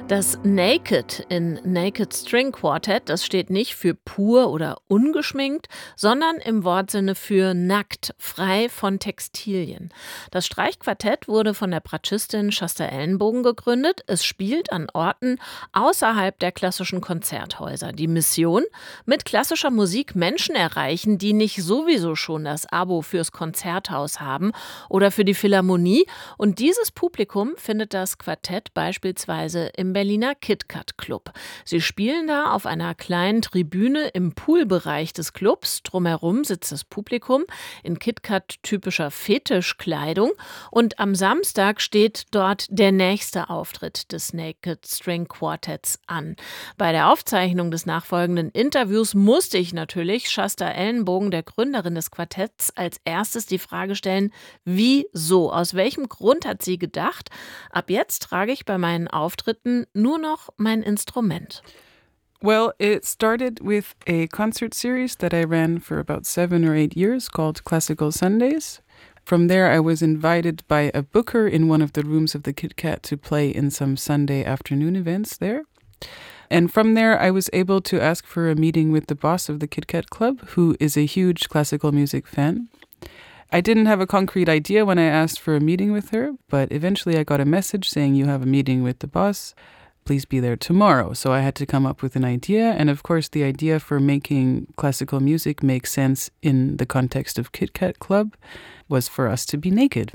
Das Naked in Naked String Quartet, das steht nicht für pur oder ungeschminkt, sondern im Wortsinne für nackt, frei von Textilien. Das Streichquartett wurde von der Bratschistin Shasta Ellenbogen gegründet. Es spielt an Orten außerhalb der klassischen Konzerthäuser. Die Mission: mit klassischer Musik Menschen erreichen, die nicht sowieso schon das Abo fürs Konzerthaus haben oder für die Philharmonie. Und dieses Publikum findet das Quartett beispielsweise im Berliner KitKat Club. Sie spielen da auf einer kleinen Tribüne im Poolbereich des Clubs. Drumherum sitzt das Publikum in KitKat-typischer Fetischkleidung. Und am Samstag steht dort der nächste Auftritt des Naked String Quartetts an. Bei der Aufzeichnung des nachfolgenden Interviews musste ich natürlich Shasta Ellenbogen, der Gründerin des Quartetts, als erstes die Frage stellen: Wieso? Aus welchem Grund hat sie gedacht, ab jetzt trage ich bei meinen Auftritten nur noch mein Instrument? Well, it started with a concert series that I ran for about 7 or 8 years called Classical Sundays. From there, I was invited by a booker in one of the rooms of the KitKat to play in some Sunday afternoon events there. And from there, I was able to ask for a meeting with the boss of the KitKat Club, who is a huge classical music fan. I didn't have a concrete idea when I asked for a meeting with her, but eventually I got a message saying, "You have a meeting with the boss. Please be there tomorrow." So I had to come up with an idea. And of course, the idea for making classical music make sense in the context of KitKat Club was for us to be naked.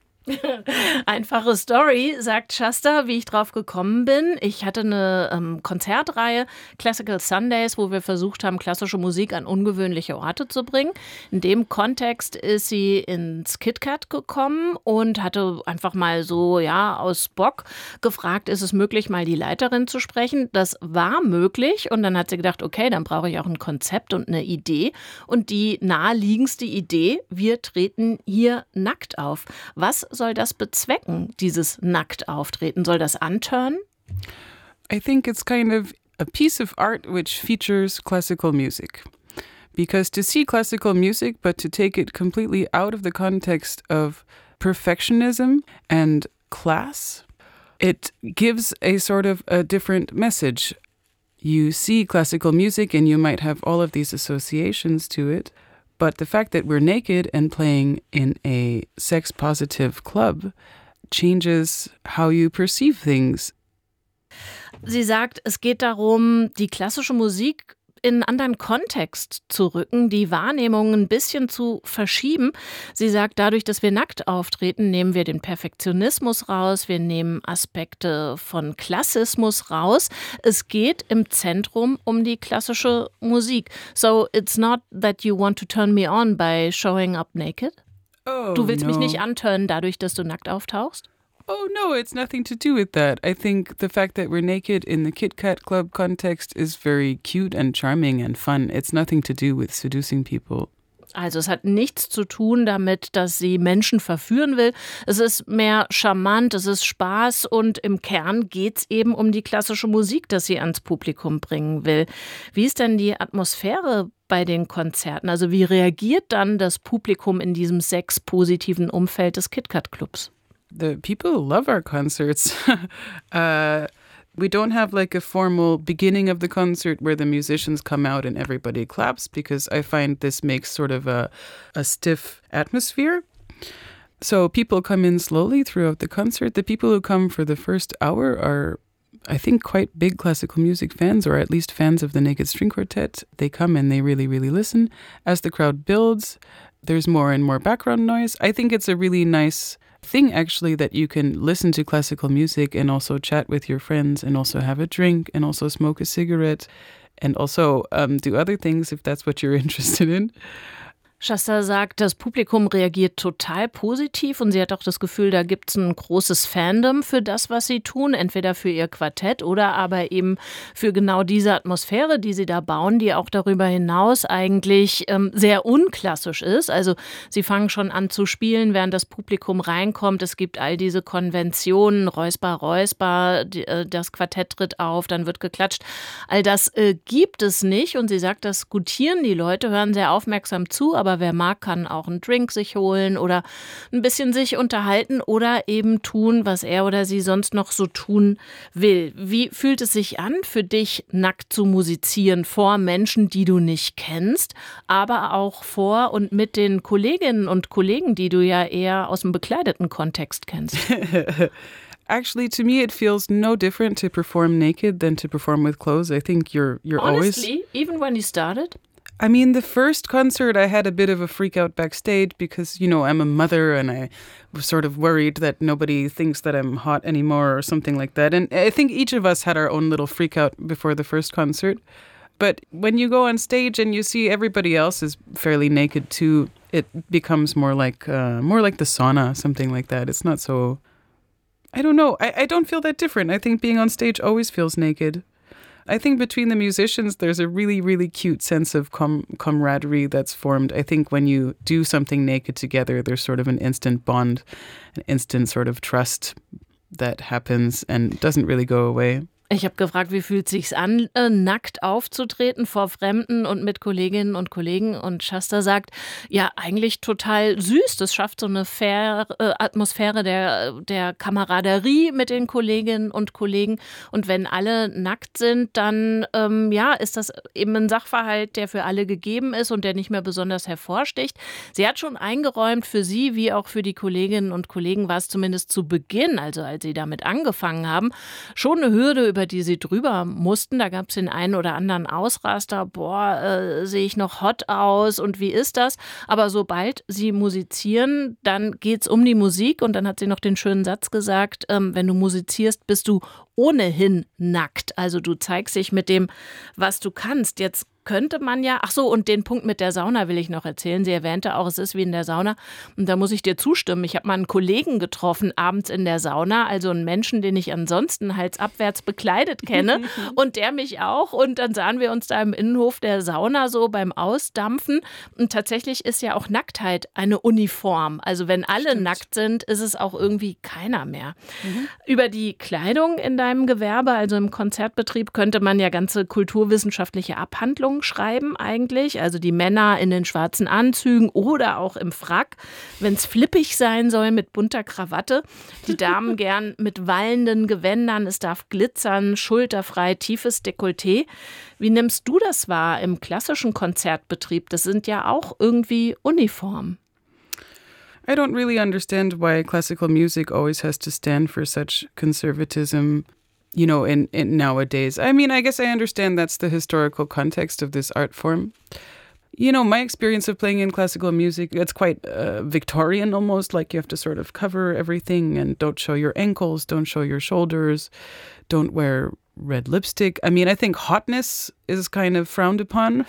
Einfache Story, sagt Shasta, wie ich drauf gekommen bin. Ich hatte eine Konzertreihe, Classical Sundays, wo wir versucht haben, klassische Musik an ungewöhnliche Orte zu bringen. In dem Kontext ist sie ins KitKat gekommen und hatte einfach mal so, ja, aus Bock gefragt, ist es möglich, mal die Leiterin zu sprechen? Das war möglich und dann hat sie gedacht, okay, dann brauche ich auch ein Konzept und eine Idee. Und die naheliegendste Idee: wir treten hier nackt auf. Was soll das bezwecken, dieses Nacktauftreten? Soll das anturnen? I think it's kind of a piece of art which features classical music. Because to see classical music, but to take it completely out of the context of perfectionism and class, it gives a sort of a different message. You see classical music and you might have all of these associations to it. But the fact that we're naked and playing in a sex-positive club changes how you perceive things. Sie sagt, es geht darum, die klassische Musik in einen anderen Kontext zu rücken, die Wahrnehmung ein bisschen zu verschieben. Sie sagt, dadurch, dass wir nackt auftreten, nehmen wir den Perfektionismus raus, wir nehmen Aspekte von Klassismus raus. Es geht im Zentrum um die klassische Musik. So it's not that you want to turn me on by showing up naked? Du willst mich nicht anturnen dadurch, dass du nackt auftauchst? Oh, no, it's nothing to do with that. I think the fact that we're naked in the KitKat Club context is very cute and charming and fun. It's nothing to do with seducing people. Also es hat nichts zu tun damit, dass sie Menschen verführen will. Es ist mehr charmant, es ist Spaß und im Kern geht es eben um die klassische Musik, dass sie ans Publikum bringen will. Wie ist denn die Atmosphäre bei den Konzerten? Also wie reagiert dann das Publikum in diesem sexpositiven Umfeld des KitKat Clubs? The people love our concerts. We don't have like a formal beginning of the concert where the musicians come out and everybody claps, because I find this makes sort of a stiff atmosphere. So people come in slowly throughout the concert. The people who come for the first hour are, I think, quite big classical music fans, or at least fans of the Naked String Quartet. They come and they really, really listen. As the crowd builds, there's more and more background noise. I think it's a really nice thing, actually, that you can listen to classical music and also chat with your friends and also have a drink and also smoke a cigarette and also do other things if that's what you're interested in. Shasta sagt, das Publikum reagiert total positiv und sie hat auch das Gefühl, da gibt es ein großes Fandom für das, was sie tun, entweder für ihr Quartett oder aber eben für genau diese Atmosphäre, die sie da bauen, die auch darüber hinaus eigentlich sehr unklassisch ist. Also sie fangen schon an zu spielen, während das Publikum reinkommt. Es gibt all diese Konventionen, Räusper, Räusper, das Quartett tritt auf, dann wird geklatscht. All das gibt es nicht und sie sagt, das gutieren die Leute, hören sehr aufmerksam zu, aber aber wer mag, kann auch einen Drink sich holen oder ein bisschen sich unterhalten oder eben tun, was er oder sie sonst noch so tun will. Wie fühlt es sich an, für dich nackt zu musizieren vor Menschen, die du nicht kennst, aber auch vor und mit den Kolleginnen und Kollegen, die du ja eher aus dem bekleideten Kontext kennst? Actually, to me, it feels no different to perform naked than to perform with clothes. I think you're Honestly, always. even when you started? I mean, the first concert, I had a bit of a freak out backstage because, I'm a mother and I was sort of worried that nobody thinks that I'm hot anymore or something like that. And I think each of us had our own little freak out before the first concert. But when you go on stage and you see everybody else is fairly naked too, it becomes more like the sauna, something like that. It's not so. I don't know. I don't feel that different. I think being on stage always feels naked. I think between the musicians, there's a really, really cute sense of camaraderie that's formed. I think when you do something naked together, there's sort of an instant bond, an instant sort of trust that happens and doesn't really go away. Ich habe gefragt, wie fühlt es sich an, nackt aufzutreten vor Fremden und mit Kolleginnen und Kollegen. Und Shasta sagt, ja, eigentlich total süß. Das schafft so eine faire Atmosphäre der Kameraderie mit den Kolleginnen und Kollegen. Und wenn alle nackt sind, dann ist das eben ein Sachverhalt, der für alle gegeben ist und der nicht mehr besonders hervorsticht. Sie hat schon eingeräumt, für sie wie auch für die Kolleginnen und Kollegen war es zumindest zu Beginn, also als sie damit angefangen haben, schon eine Hürde, über die sie drüber mussten. Da gab es den einen oder anderen Ausraster. Sehe ich noch hot aus und wie ist das? Aber sobald sie musizieren, dann geht es um die Musik und dann hat sie noch den schönen Satz gesagt, wenn du musizierst, bist du ohnehin nackt. Also du zeigst dich mit dem, was du kannst. Jetzt könnte man ja, ach so, und den Punkt mit der Sauna will ich noch erzählen. Sie erwähnte auch, es ist wie in der Sauna. Und da muss ich dir zustimmen. Ich habe mal einen Kollegen getroffen abends in der Sauna, also einen Menschen, den ich ansonsten halsabwärts bekleidet kenne und der mich auch. Und dann sahen wir uns da im Innenhof der Sauna so beim Ausdampfen. Und tatsächlich ist ja auch Nacktheit eine Uniform. Also wenn alle nackt sind, ist es auch irgendwie keiner mehr. Über die Kleidung in deinem Gewerbe, also im Konzertbetrieb, könnte man ja ganze kulturwissenschaftliche Abhandlungen schreiben eigentlich, also die Männer in den schwarzen Anzügen oder auch im Frack, wenn es flippig sein soll mit bunter Krawatte, die Damen gern mit wallenden Gewändern, es darf glitzern, schulterfrei, tiefes Dekolleté. Wie nimmst du das wahr im klassischen Konzertbetrieb? Das sind ja auch irgendwie Uniformen. I don't really understand why classical music always has to stand for such conservatism. In nowadays. I mean, I guess I understand that's the historical context of this art form. My experience of playing in classical music, it's quite Victorian almost, like you have to sort of cover everything and don't show your ankles, don't show your shoulders, don't wear red lipstick. I mean, I think hotness is kind of frowned upon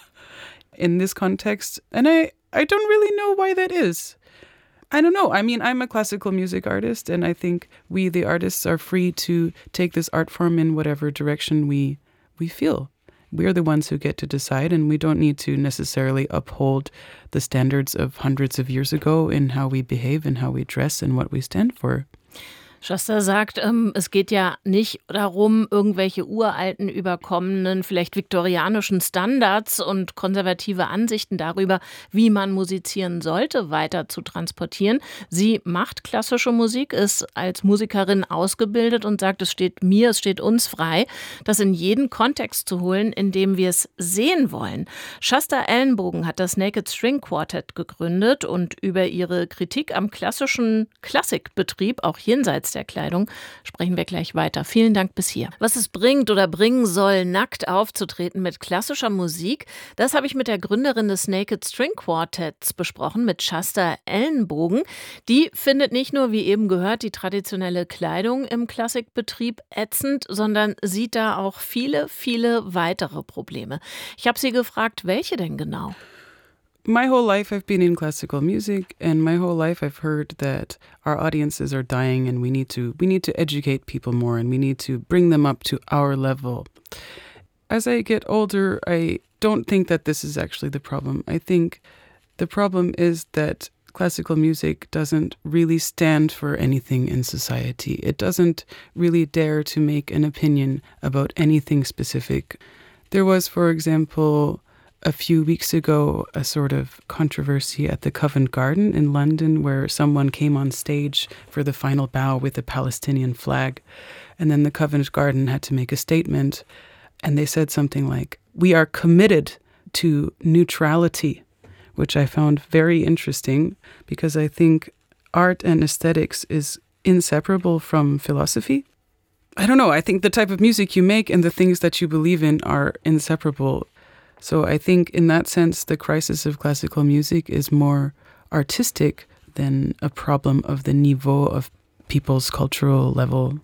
in this context. And I don't really know why that is. I don't know. I mean, I'm a classical music artist, and I think we, the artists, are free to take this art form in whatever direction we feel. We're the ones who get to decide, and we don't need to necessarily uphold the standards of hundreds of years ago in how we behave and how we dress and what we stand for. Shasta sagt, es geht ja nicht darum, irgendwelche uralten, überkommenen, vielleicht viktorianischen Standards und konservative Ansichten darüber, wie man musizieren sollte, weiter zu transportieren. Sie macht klassische Musik, ist als Musikerin ausgebildet und sagt, es steht uns frei, das in jeden Kontext zu holen, in dem wir es sehen wollen. Shasta Ellenbogen hat das Naked String Quartet gegründet und über ihre Kritik am klassischen Klassikbetrieb, auch jenseits der Kleidung, sprechen wir gleich weiter. Vielen Dank bis hier. Was es bringt oder bringen soll, nackt aufzutreten mit klassischer Musik, das habe ich mit der Gründerin des Naked String Quartets besprochen, mit Shasta Ellenbogen. Die findet nicht nur, wie eben gehört, die traditionelle Kleidung im Klassikbetrieb ätzend, sondern sieht da auch viele, viele weitere Probleme. Ich habe sie gefragt, welche denn genau? My whole life I've been in classical music, and my whole life I've heard that our audiences are dying and we need to educate people more and we need to bring them up to our level. As I get older, I don't think that this is actually the problem. I think the problem is that classical music doesn't really stand for anything in society. It doesn't really dare to make an opinion about anything specific. There was, for example, a few weeks ago a sort of controversy at the Covent Garden in London where someone came on stage for the final bow with the Palestinian flag. And then the Covent Garden had to make a statement. And they said something like, "We are committed to neutrality," which I found very interesting because I think art and aesthetics is inseparable from philosophy. I don't know. I think the type of music you make and the things that you believe in are inseparable. So I think in that sense, the crisis of classical music is more artistic than a problem of the niveau of people's cultural level.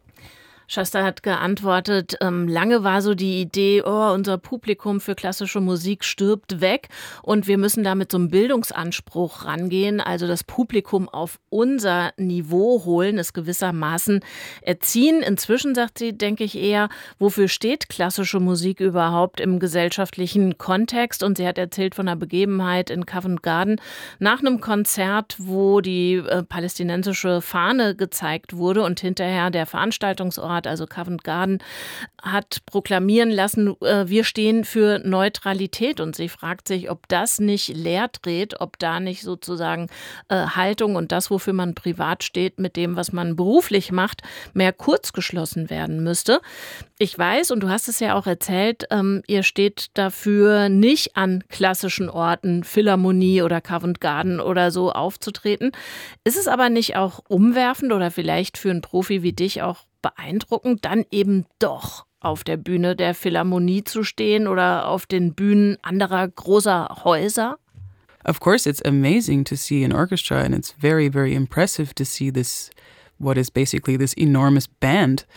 Shasta hat geantwortet, lange war so die Idee, unser Publikum für klassische Musik stirbt weg und wir müssen da mit so einem Bildungsanspruch rangehen, also das Publikum auf unser Niveau holen, es gewissermaßen erziehen. Inzwischen, sagt sie, denke ich eher, wofür steht klassische Musik überhaupt im gesellschaftlichen Kontext? Und sie hat erzählt von einer Begebenheit in Covent Garden nach einem Konzert, wo die palästinensische Fahne gezeigt wurde und hinterher der Veranstaltungsort, also Covent Garden, hat proklamieren lassen, wir stehen für Neutralität. Und sie fragt sich, ob das nicht leer dreht, ob da nicht sozusagen Haltung und das, wofür man privat steht, mit dem, was man beruflich macht, mehr kurzgeschlossen werden müsste. Ich weiß, und du hast es ja auch erzählt, ihr steht dafür, nicht an klassischen Orten, Philharmonie oder Covent Garden oder so aufzutreten. Ist es aber nicht auch umwerfend oder vielleicht für einen Profi wie dich auch beeindruckend, dann eben doch auf der Bühne der Philharmonie zu stehen oder auf den Bühnen anderer großer Häuser? Of course, it's amazing to see an orchestra, and it's very, very impressive to see this, what is basically this enormous band.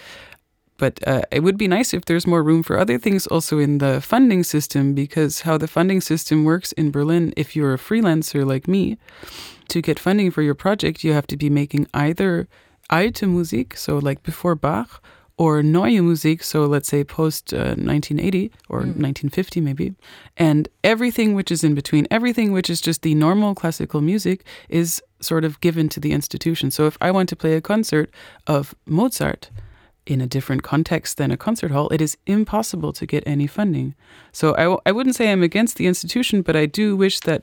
But it would be nice if there's more room for other things also in the funding system, because how the funding system works in Berlin, if you're a freelancer like me, to get funding for your project, you have to be making either alte Musik, so like before Bach, or neue Musik, so let's say post 1980 or 1950 maybe. And everything which is in between, everything which is just the normal classical music is sort of given to the institution. So if I want to play a concert of Mozart in a different context than a concert hall, it is impossible to get any funding. So I wouldn't say I'm against the institution, but I do wish that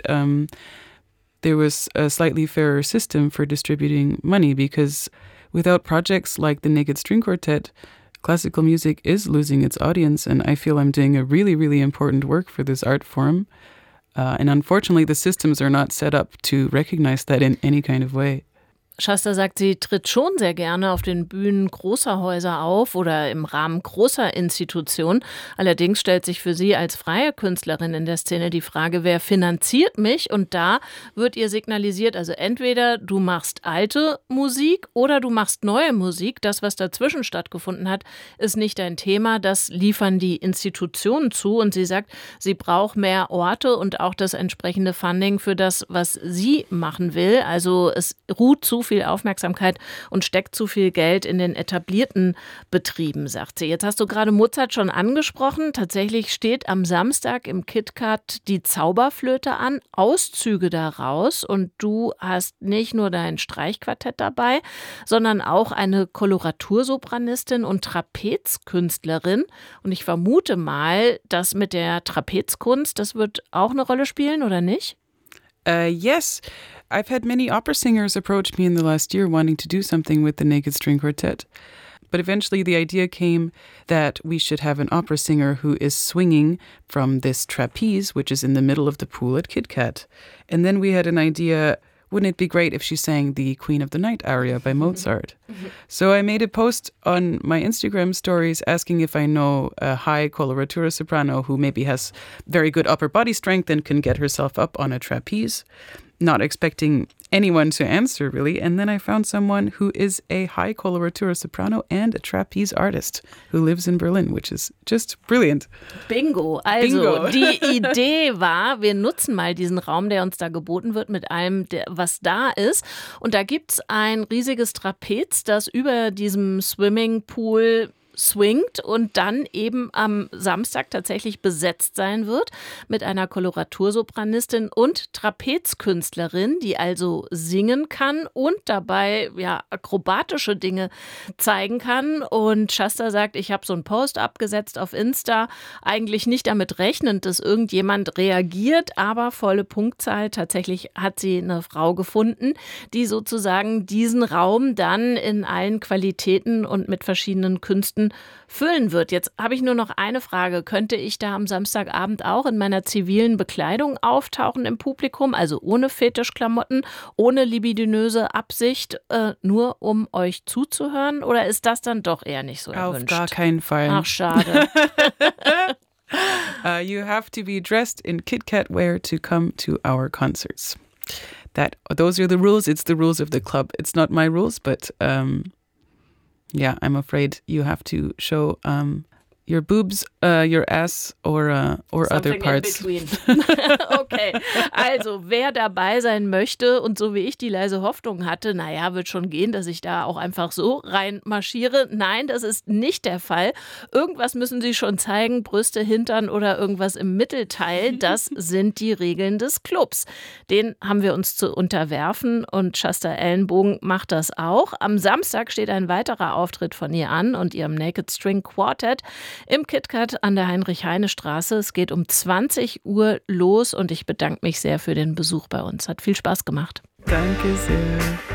there was a slightly fairer system for distributing money, because without projects like the Naked String Quartet, classical music is losing its audience, and I feel I'm doing a really, really important work for this art form. And unfortunately, the systems are not set up to recognize that in any kind of way. Shasta sagt, sie tritt schon sehr gerne auf den Bühnen großer Häuser auf oder im Rahmen großer Institutionen. Allerdings stellt sich für sie als freie Künstlerin in der Szene die Frage, wer finanziert mich? Und da wird ihr signalisiert, also entweder du machst alte Musik oder du machst neue Musik. Das, was dazwischen stattgefunden hat, ist nicht dein Thema. Das liefern die Institutionen zu. Und sie sagt, sie braucht mehr Orte und auch das entsprechende Funding für das, was sie machen will. Also es ruht zu viel Aufmerksamkeit und steckt zu viel Geld in den etablierten Betrieben, sagt sie. Jetzt hast du gerade Mozart schon angesprochen. Tatsächlich steht am Samstag im KitKat die Zauberflöte an, Auszüge daraus. Und du hast nicht nur dein Streichquartett dabei, sondern auch eine Koloratursopranistin und Trapezkünstlerin. Und ich vermute mal, dass mit der Trapezkunst, das wird auch eine Rolle spielen, oder nicht? Yes. I've had many opera singers approach me in the last year wanting to do something with the Naked String Quartet. But eventually the idea came that we should have an opera singer who is swinging from this trapeze, which is in the middle of the pool at KitKat. And then we had an idea, wouldn't it be great if she sang the Queen of the Night aria by Mozart? So I made a post on my Instagram stories asking if I know a high coloratura soprano who maybe has very good upper body strength and can get herself up on a trapeze. Not expecting anyone to answer, really. And then I found someone who is a high coloratura soprano and a trapeze artist who lives in Berlin, which is just brilliant. Bingo. Also, die Idee war, wir nutzen mal diesen Raum, der uns da geboten wird, mit allem, was da ist. Und da gibt es ein riesiges Trapez, das über diesem Swimmingpool swingt und dann eben am Samstag tatsächlich besetzt sein wird mit einer Koloratursopranistin und Trapezkünstlerin, die also singen kann und dabei akrobatische Dinge zeigen kann. Und Shasta sagt, ich habe so einen Post abgesetzt auf Insta, eigentlich nicht damit rechnend, dass irgendjemand reagiert, aber volle Punktzahl. Tatsächlich hat sie eine Frau gefunden, die sozusagen diesen Raum dann in allen Qualitäten und mit verschiedenen Künsten füllen wird. Jetzt habe ich nur noch eine Frage. Könnte ich da am Samstagabend auch in meiner zivilen Bekleidung auftauchen im Publikum, also ohne Fetischklamotten, ohne libidinöse Absicht, nur um euch zuzuhören? Oder ist das dann doch eher nicht so erwünscht? Auf gar keinen Fall. Ach, schade. You have to be dressed in Kit Kat wear to come to our concerts. Those are the rules. It's the rules of the club. It's not my rules, but I'm afraid you have to show your boobs, your ass or other parts. In between. Okay, also wer dabei sein möchte und so wie ich die leise Hoffnung hatte, wird schon gehen, dass ich da auch einfach so reinmarschiere. Nein, das ist nicht der Fall. Irgendwas müssen sie schon zeigen, Brüste, Hintern oder irgendwas im Mittelteil. Das sind die Regeln des Clubs. Den haben wir uns zu unterwerfen und Shasta Ellenbogen macht das auch. Am Samstag steht ein weiterer Auftritt von ihr an und ihrem Naked String Quartet im KitKat an der Heinrich-Heine-Straße. Es geht um 20 Uhr los und ich bedanke mich sehr für den Besuch bei uns. Hat viel Spaß gemacht. Danke sehr.